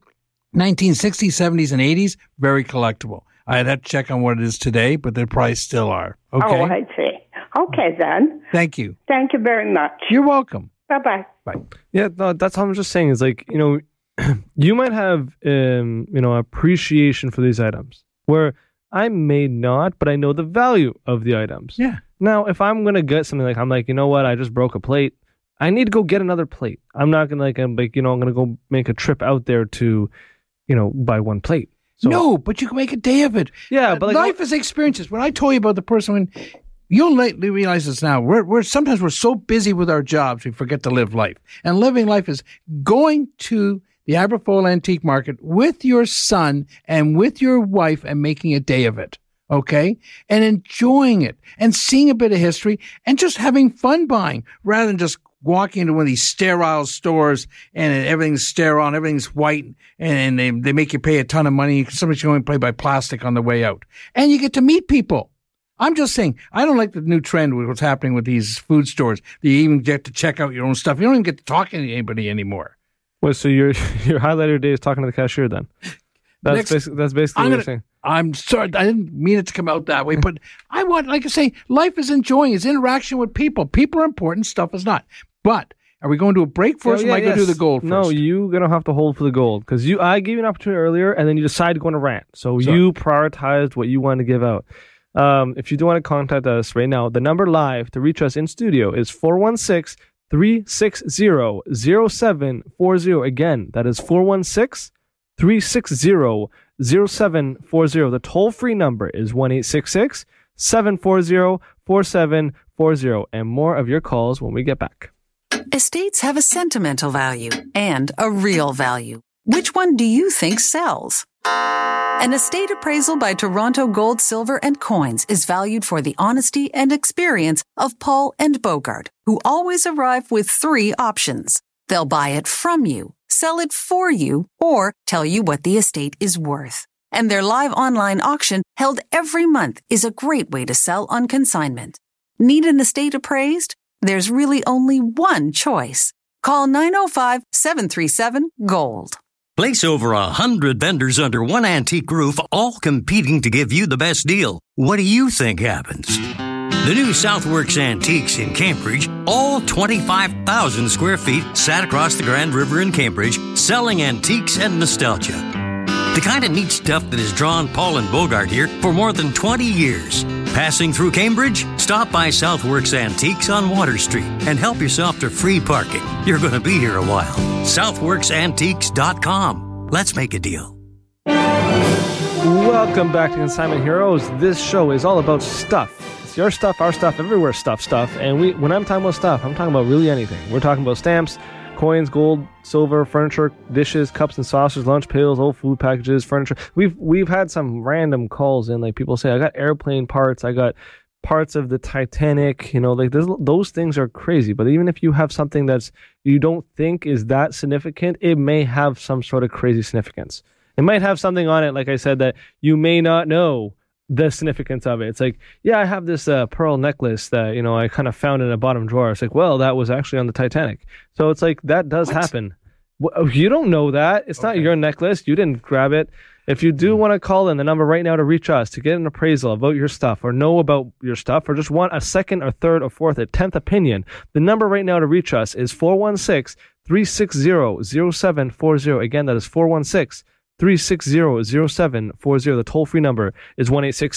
1960s, 70s, and 80s. Very collectible. I'd have to check on what it is today, but they probably still are. Okay. Oh, I see. Okay, then. Thank you. Thank you very much. You're welcome. Bye-bye. Bye. Yeah, no, that's how I'm just saying. Is like, you might have appreciation for these items where I may not, but I know the value of the items. Yeah. Now, if I'm going to get something I'm like, you know what, I just broke a plate. I need to go get another plate. I'm not going to I'm going to go make a trip out there to, buy one plate. So, no, but you can make a day of it. Yeah, but life is experiences. When I told you about the person, you'll realize this now. Sometimes we're so busy with our jobs, we forget to live life. And living life is going to the Aberfoyle Antique Market with your son and with your wife and making a day of it. Okay? And enjoying it and seeing a bit of history and just having fun buying rather than just walking into one of these sterile stores and everything's sterile and everything's white and they make you pay a ton of money. Somebody's going to buy plastic on the way out. And you get to meet people. I'm just saying, I don't like the new trend with what's happening with these food stores. You even get to check out your own stuff. You don't even get to talk to anybody anymore. Well, so your highlight of the day is talking to the cashier then? That's basically what you're saying. I'm sorry, I didn't mean it to come out that way, but I want, like I say, life is enjoying, it's interaction with people. People are important, stuff is not. But are we going to a break first, or am I going to do the gold first? No, you're going to have to hold for the gold, because I gave you an opportunity earlier, and then you decided to go on a rant. So you prioritized what you wanted to give out. If you do want to contact us right now, the number live to reach us in studio is 416-360-0740. Again, that is 416-360-0740. The toll-free number is 1-866-740-4740. And more of your calls when we get back. Estates have a sentimental value and a real value. Which one do you think sells? An estate appraisal by Toronto Gold, Silver, and Coins is valued for the honesty and experience of Paul and Bogart, who always arrive with 3 options. They'll buy it from you, sell it for you, or tell you what the estate is worth. And their live online auction held every month is a great way to sell on consignment. Need an estate appraised? There's really only one choice. Call 905-737-GOLD. Place over 100 vendors under one antique roof, all competing to give you the best deal. What do you think happens? The new Southworks Antiques in Cambridge, all 25,000 square feet, sat across the Grand River in Cambridge, selling antiques and nostalgia. The kind of neat stuff that has drawn Paul and Bogart here for more than 20 years. Passing through Cambridge? Stop by Southworks Antiques on Water Street and help yourself to free parking. You're going to be here a while. SouthworksAntiques.com. Let's make a deal. Welcome back to Consignment Heroes. This show is all about stuff. It's your stuff, our stuff, everywhere stuff. And when I'm talking about stuff, I'm talking about really anything. We're talking about stamps, coins, gold, silver, furniture, dishes, cups and saucers, lunch pails, old food packages, furniture. We've had some random calls in, like people say, I got airplane parts, I got parts of the Titanic, like those things are crazy. But even if you have something that's you don't think is that significant, it may have some sort of crazy significance. It might have something on it, like I said, that you may not know the significance of it. It's like, yeah, I have this pearl necklace that, I kind of found in a bottom drawer. It's like, well, that was actually on the Titanic. So it's like, that does happen. Well, you don't know that. It's not your necklace. You didn't grab it. If you do want to call in the number right now to reach us to get an appraisal about your stuff or know about your stuff or just want a second or third or fourth or 10th opinion, the number right now to reach us is 416-360-0740. Again, that is 416-360-0740. The toll-free number is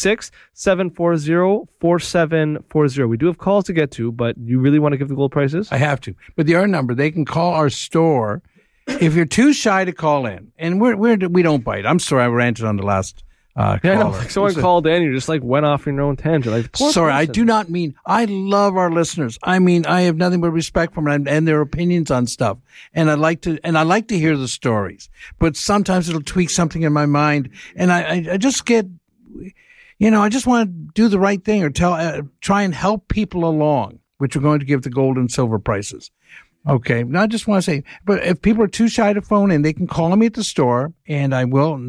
1-866-740-4740. We do have calls to get to, but you really want to give the gold prices? I have to. But the other number, they can call our store if you're too shy to call in. And we don't bite. I'm sorry, I ranted on the last caller. Yeah, no, like someone called in, you just went off your own tangent. Like, sorry, I do not mean, I love our listeners. I mean, I have nothing but respect for them and their opinions on stuff. And I like to hear the stories. But sometimes it'll tweak something in my mind. And I just get, I just want to do the right thing or try and help people along, which we're going to give the gold and silver prices. Okay. Now I just want to say, but if people are too shy to phone in, they can call me at the store and I will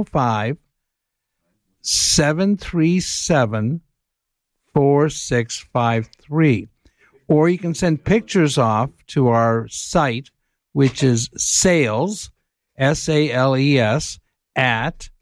905-737-4653. Or you can send pictures off to our site, which is sales, SALES, at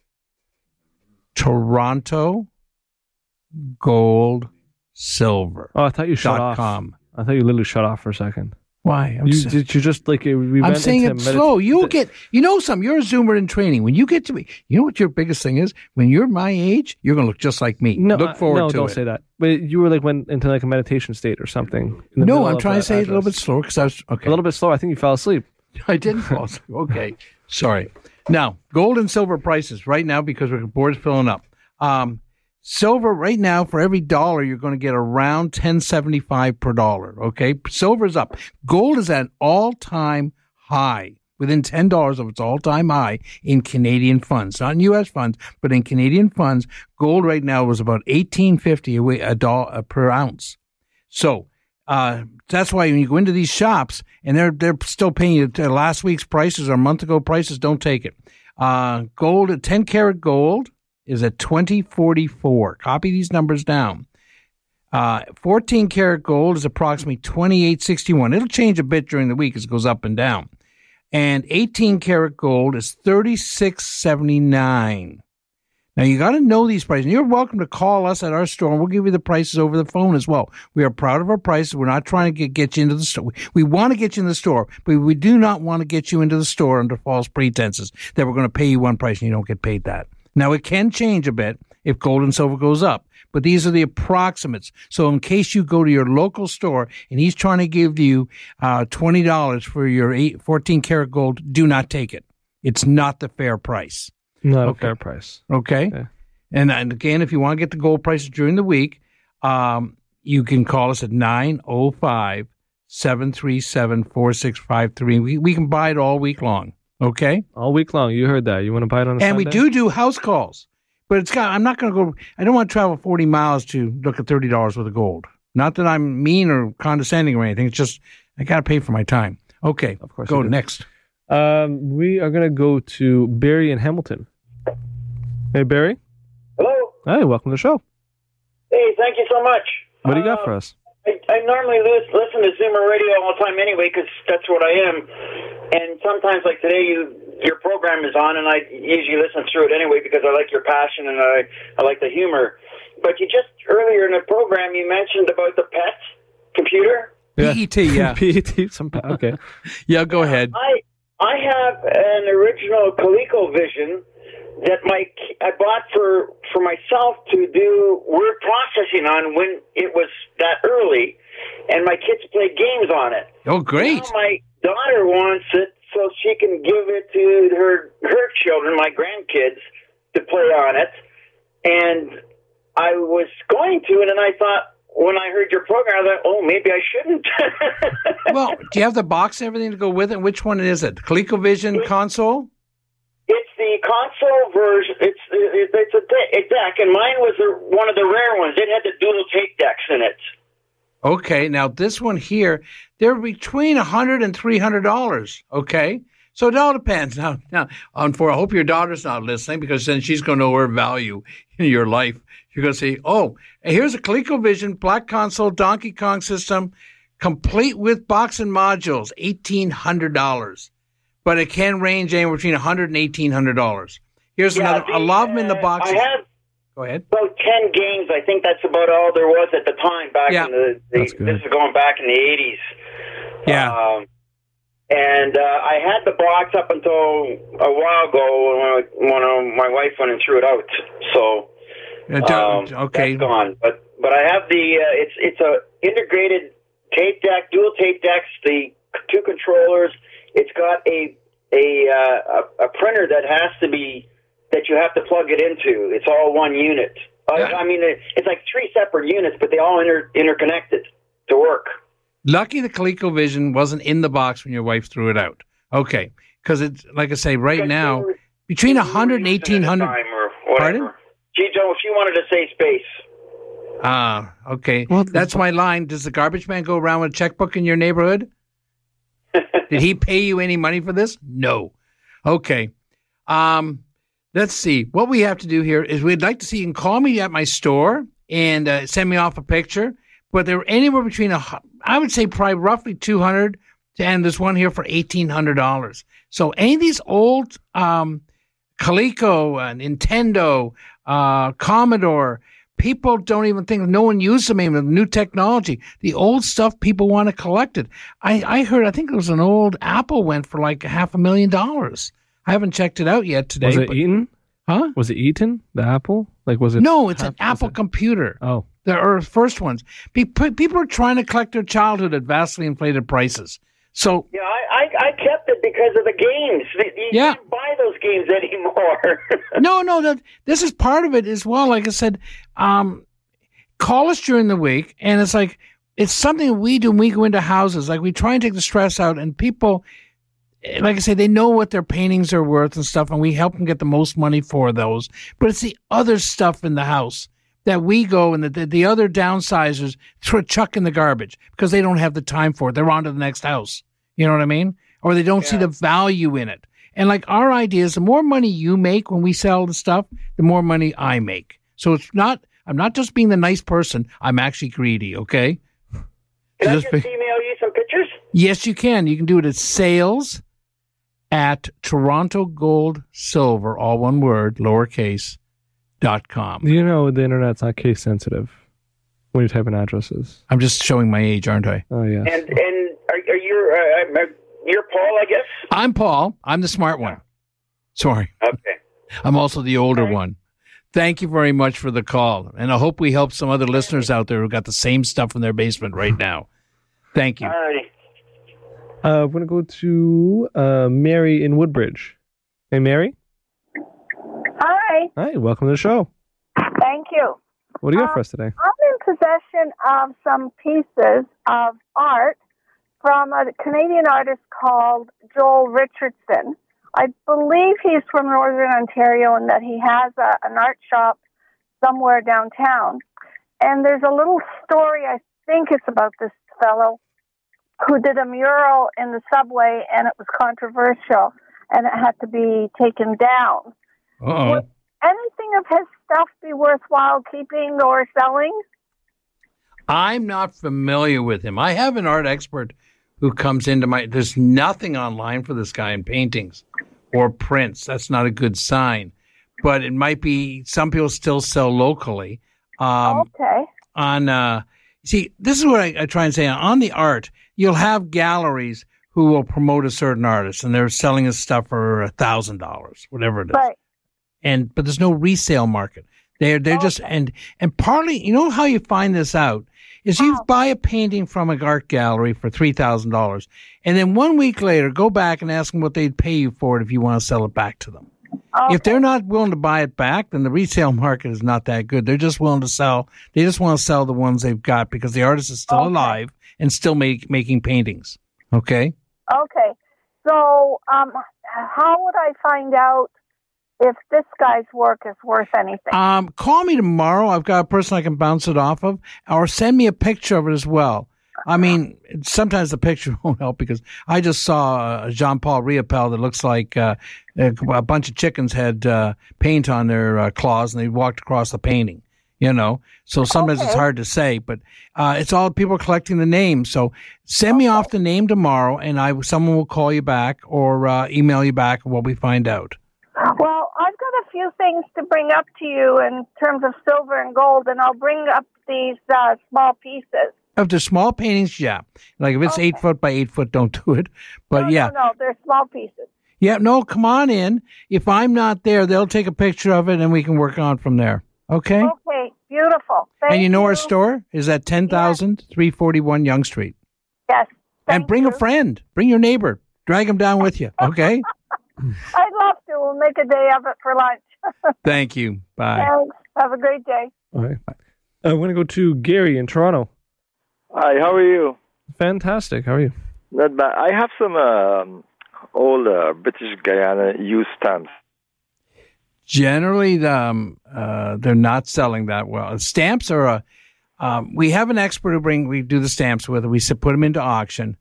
Toronto Gold Silver. Oh, I thought you shut off. I thought you literally shut off for a second. Why? I'm saying it slow. You'll get, something. You're a Zoomer in training. When you get to me, you know what your biggest thing is? When you're my age, you're going to look just like me. Look forward to it. No, don't say that. But you were went into a meditation state or something. No, I'm trying to say it a little bit slower because I was, okay. A little bit slower. I think you fell asleep. I didn't fall asleep. Okay. Sorry. Now, gold and silver prices right now because our board's filling up. Silver right now, for every dollar, you're going to get around $10.75 per dollar. Okay, silver's up. Gold is at an all-time high, within $10 of its all-time high in Canadian funds, not in U.S. funds, but in Canadian funds. Gold right now was about $18.50 per ounce. So that's why when you go into these shops and they're still paying you last week's prices or a month ago prices, don't take it. Gold at 10 karat gold is at $20.44. Copy these numbers down. 14 karat gold is approximately $28.61. It'll change a bit during the week as it goes up and down. And 18 karat gold is $36.79. Now you got to know these prices. And you're welcome to call us at our store, and we'll give you the prices over the phone as well. We are proud of our prices. We're not trying to get you into the store. We want to get you in the store, but we do not want to get you into the store under false pretenses that we're going to pay you one price and you don't get paid that. Now, it can change a bit if gold and silver goes up, but these are the approximates. So in case you go to your local store and he's trying to give you $20 for your 14 karat gold, do not take it. It's not the fair price. Not a fair price. Okay. And again, if you want to get the gold prices during the week, you can call us at 905-737-4653. We can buy it all week long. Okay, all week long. You heard that. You want to buy it on a Sunday? And we do house calls, but I'm not going to go. I don't want to travel 40 miles to look at $30 worth of gold. Not that I'm mean or condescending or anything. It's just I got to pay for my time. Okay, of course. Go next. We are going to go to Barry in Hamilton. Hey, Barry. Hello. Hey, welcome to the show. Hey, thank you so much. What do you got for us? I normally listen to Zoomer Radio all the time anyway because that's what I am. And sometimes, like today, your program is on, and I usually listen through it anyway because I like your passion and I like the humor. But you just, earlier in the program, you mentioned about the PET computer. Yeah. PET, yeah. PET, okay. Yeah, go ahead. I have an original ColecoVision that I bought for myself to do word processing on when it was that early, and my kids play games on it. Oh, great. Now my daughter wants it so she can give it to her children, my grandkids, to play on it. And I was going to, and then I thought, when I heard your program, I thought, oh, maybe I shouldn't. Well, do you have the box and everything to go with it? Which one is it? The ColecoVision console? It's the console version. It's a deck, and mine was one of the rare ones. It had the dual tape decks in it. Okay, now this one here, they're between $100 and $300. Okay, so it all depends. Now, I hope your daughter's not listening, because then she's going to know her value in your life. You're going to say, oh, here's a ColecoVision Black Console Donkey Kong system, complete with box and modules, $1,800. But it can range anywhere between $100 and $1,800. Here's another. A lot of them in the box. I have Go ahead. About 10 games. I think that's about all there was at the time. Back in the this is going back in the 80s. Yeah. And I had the box up until a while ago when my wife went and threw it out. So okay, that's gone. But I have the it's a integrated tape deck, dual tape decks, the two controllers. It's got a printer that you have to plug it into. It's all one unit. I mean, it's like three separate units, but they all interconnected to work. Lucky the ColecoVision wasn't in the box when your wife threw it out. Okay, because it's like I say, right now between $100 and $1,800. Pardon? She wanted to save space. Okay. Well, that's my line. Does the garbage man go around with a checkbook in your neighborhood? Did he pay you any money for this? No. Okay. Let's see. What we have to do here is we'd like to see you can call me at my store and send me off a picture. But they're anywhere between, I would say probably roughly $200, and there's one here for $1,800. So any of these old Coleco, Nintendo, Commodore, people don't even think, no one used them even, new technology. The old stuff, people want to collect it. I think it was an old Apple went for like $500,000. I haven't checked it out yet today. Was it Eaton? Huh? Was it Eaton, the Apple? Like, was it? No, it's an Apple computer. Oh. The first ones. People are trying to collect their childhood at vastly inflated prices. So yeah, I kept it because of the games. You can't buy those games anymore. No. This is part of it as well. Like I said, call us during the week, and it's like it's something we do when we go into houses. Like we try and take the stress out, and people, like I say, they know what their paintings are worth and stuff, and we help them get the most money for those. But it's the other stuff in the house that we go and the other downsizers chuck in the garbage because they don't have the time for it. They're on to the next house. You know what I mean? Or they don't see the value in it. And like our idea is the more money you make when we sell the stuff, the more money I make. So I'm not just being the nice person. I'm actually greedy, okay? Can I just email you some pictures? Yes, you can. You can do it at sales@TorontoGoldSilver, all one word, lowercase, .com. You know the internet's not case sensitive when you type in addresses. I'm just showing my age, aren't I? Oh yeah. And are you're Paul, I guess? I'm Paul. I'm the smart one. Sorry. Okay. I'm also the older one. Thank you very much for the call, and I hope we help some other listeners out there who got the same stuff in their basement right now. Thank you. All righty. We're going to go to Mary in Woodbridge. Hey, Mary. Hi. Hi, welcome to the show. Thank you. What do you got for us today? I'm in possession of some pieces of art from a Canadian artist called Joel Richardson. I believe he's from Northern Ontario and that he has an art shop somewhere downtown. And there's a little story, I think it's about this fellow who did a mural in the subway, and it was controversial, and it had to be taken down. Uh-oh. Would anything of his stuff be worthwhile keeping or selling? I'm not familiar with him. I have an art expert who comes into there's nothing online for this guy in paintings or prints. That's not a good sign. But it might be, some people still sell locally. Okay. See, this is what I try and say. On the art, you'll have galleries who will promote a certain artist, and they're selling his stuff for $1,000, whatever it is. Right. But there's no resale market. They're just and partly, you know how you find this out is you buy a painting from an art gallery for $3,000, and then 1 week later go back and ask them what they'd pay you for it if you want to sell it back to them. Okay. If they're not willing to buy it back, then the resale market is not that good. They're just willing to sell. They just want to sell the ones they've got because the artist is still alive and still making paintings. Okay? Okay. So how would I find out if this guy's work is worth anything? Call me tomorrow. I've got a person I can bounce it off of, or send me a picture of it as well. I mean, sometimes the picture won't help because I just saw a Jean-Paul Riopel that looks like a bunch of chickens had paint on their claws and they walked across the painting, you know. So sometimes it's hard to say, but it's all people collecting the names. So send me off the name tomorrow and someone will call you back or email you back what we find out. Well, I've got a few things to bring up to you in terms of silver and gold, and I'll bring up these small pieces. If they're small paintings, yeah. Like if it's 8 foot by 8 foot, don't do it. But No, they're small pieces. Yeah, no, come on in. If I'm not there, they'll take a picture of it and we can work on from there. Okay? Okay, beautiful. Thank and you know our store is at 10,341 Yonge Street. Yes. And bring a friend. Bring your neighbor. Drag him down with you. Okay? I'd love to. We'll make a day of it for lunch. Thank you. Bye. Thanks. Have a great day. All right. I'm going to go to Gary in Toronto. Hi, how are you? Fantastic. How are you? Not bad. I have some old British Guyana used stamps. Generally, they're not selling that well. Stamps are we have an expert we do the stamps with. We put them into auction.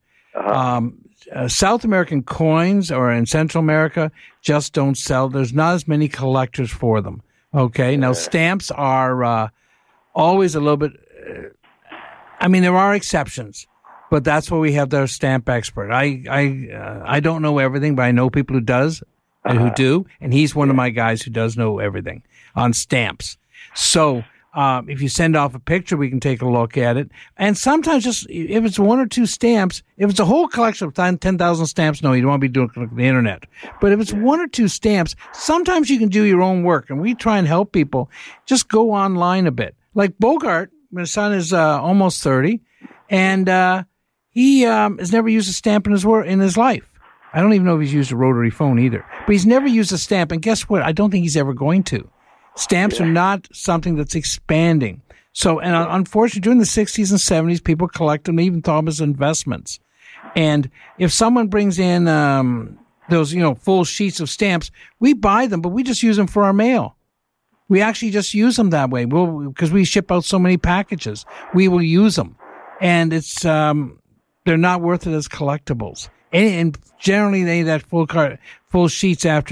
South American coins or in Central America just don't sell. There's not as many collectors for them. Okay. Now, stamps are always a little bit... I mean, there are exceptions, but that's why we have their stamp expert. I don't know everything, but I know people who does and who do, and he's one of my guys who does know everything on stamps. So if you send off a picture, we can take a look at it. And sometimes just if it's one or two stamps, if it's a whole collection of 10,000 stamps, no, you don't want to be doing the internet. But if it's one or two stamps, sometimes you can do your own work, and we try and help people. Just go online a bit. Like Bogart. My son is almost 30, and he has never used a stamp in his life. I don't even know if he's used a rotary phone either. But he's never used a stamp, and guess what? I don't think he's ever going to. Stamps are not something that's expanding. So, and unfortunately, during the 60s and 70s, people collected them, even thought them as investments. And if someone brings in those, full sheets of stamps, we buy them, but we just use them for our mail. We actually just use them that way. Because we ship out so many packages, we will use them, and it's they're not worth it as collectibles. And generally, that full sheets after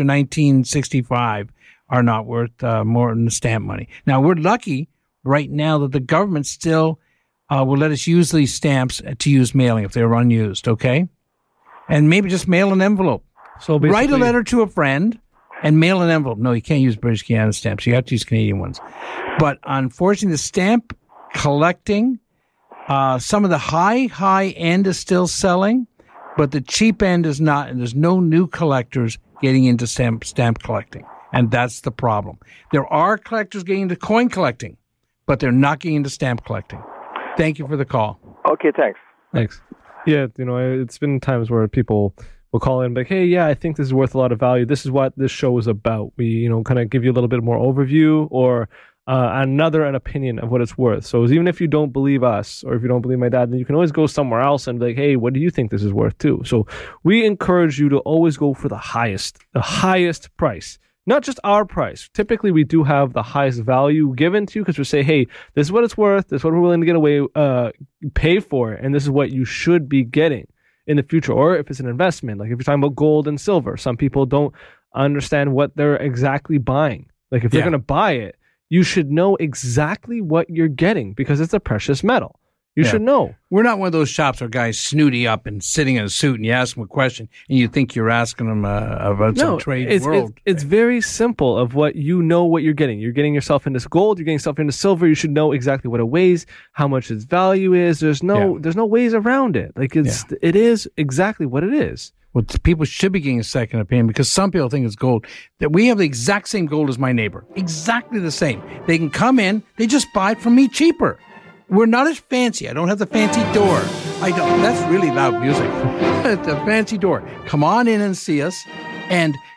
1965 are not worth more than the stamp money. Now we're lucky right now that the government still will let us use these stamps to use mailing if they're unused. Okay, and maybe just mail an envelope. So write a letter to a friend. And mail an envelope. No, you can't use British Guiana stamps. You have to use Canadian ones. But unfortunately, the stamp collecting, some of the high end is still selling, but the cheap end is not. And there's no new collectors getting into stamp collecting. And that's the problem. There are collectors getting into coin collecting, but they're not getting into stamp collecting. Thank you for the call. Okay, thanks. Thanks. Yeah, it's been times where people... We'll call in and be like, hey, yeah, I think this is worth a lot of value. This is what this show is about. We, kind of give you a little bit more overview or an opinion of what it's worth. So even if you don't believe us or if you don't believe my dad, then you can always go somewhere else and be like, hey, what do you think this is worth too? So we encourage you to always go for the highest price. Not just our price. Typically, we do have the highest value given to you because we say, hey, this is what it's worth. This is what we're willing to get away, pay for it. And this is what you should be getting in the future, or if it's an investment, like if you're talking about gold and silver, some people don't understand what they're exactly buying. Like if you're going to buy it, you should know exactly what you're getting because it's a precious metal. You should know. We're not one of those shops where guys snooty up and sitting in a suit and you ask them a question and you think you're asking them about some trade world. It's very simple of what you're getting. You're getting yourself into gold. You're getting yourself into silver. You should know exactly what it weighs, how much its value is. There's no ways around it. Like it is exactly what it is. Well, people should be getting a second opinion because some people think it's gold. That we have the exact same gold as my neighbor. Exactly the same. They can come in. They just buy it from me cheaper. We're not as fancy. I don't have the fancy door. I don't. That's really loud music. The fancy door. Come on in and see us. And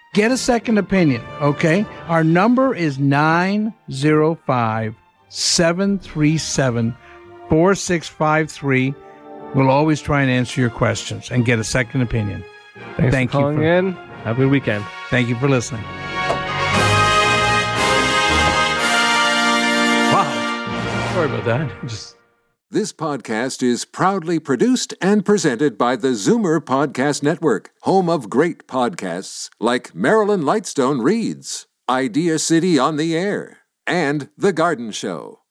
Get a second opinion, okay? Our number is 905-737-4653. We'll always try and answer your questions and get a second opinion. Thanks for calling in. Have a good weekend. Thank you for listening. Wow. Sorry about that. This podcast is proudly produced and presented by the Zoomer Podcast Network, home of great podcasts like Marilyn Lightstone Reads, Idea City on the Air, and The Garden Show.